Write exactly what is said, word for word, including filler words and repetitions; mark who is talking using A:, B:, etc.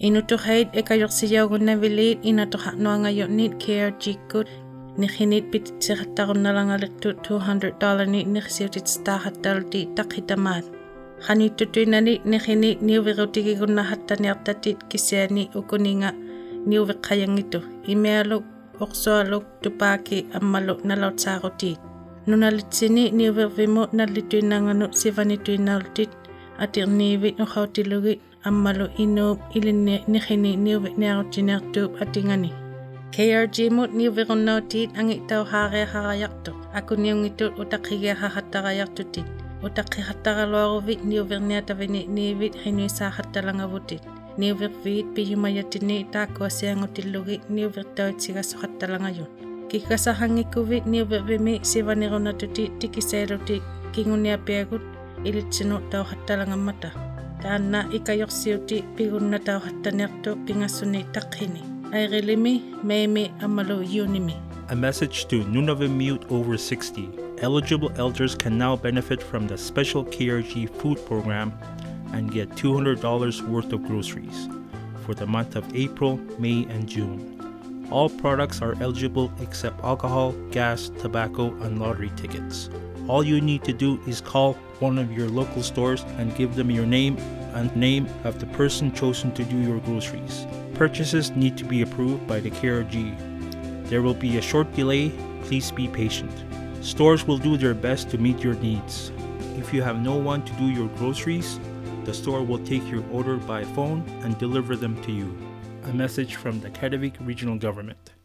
A: Inutuhaid ekayorsiyagunnavilit inatuhaqnuangayotnit K R G kut nihinit pititsirattarunnalangaliqtu two hundred dollars ni nirsiutitstaahattalti taqhitamaat. Qanittutuinani nihinit niuvirutigigunnahаттаниартатит кисиани укунинга niuviqqayangitu imialuk oqsualuk tupaaki ammalu nalautsaarutiit. Nunalitsini niuvirvimu nallituinanganu sivanituinaaltit atirniivit uqautilugit ammalu inuup ilinni nihini niuvitniarutinertuup atingani. K R G mut niuvirunnautit angitauhaareaqarayartuq akuniungitut utaqigiaqahattaqayartutit utaqihattaqaluaruvit niuvirniatavini niivit hinuisaahattalangavutit niuvirviit piyumayatini taakkuasiangutillugit niuvirtautsigassoqattalangajun kikasahangikuvit niuvirvimi sivanirunatutit tikiseelutit kinguniapiagut ilitsinu tauhattalangammata taanna ikajorsiuti pigunnatauhattanertu pingassuni taqhini airilimi meimi ammalu yunimi.
B: A message to Nunavut Mute over sixty. Eligible elders can now benefit from the special K R G food program and get two hundred dollars worth of groceries for the month of April, May, and June. All products are eligible except alcohol, gas, tobacco, and lottery tickets. All you need to do is call one of your local stores and give them your name and name of the person chosen to do your groceries. Purchases need to be approved by the K R G. There will be a short delay. Please be patient. Stores will do their best to meet your needs. If you have no one to do your groceries, the store will take your order by phone and deliver them to you. A message from the Kativik Regional Government.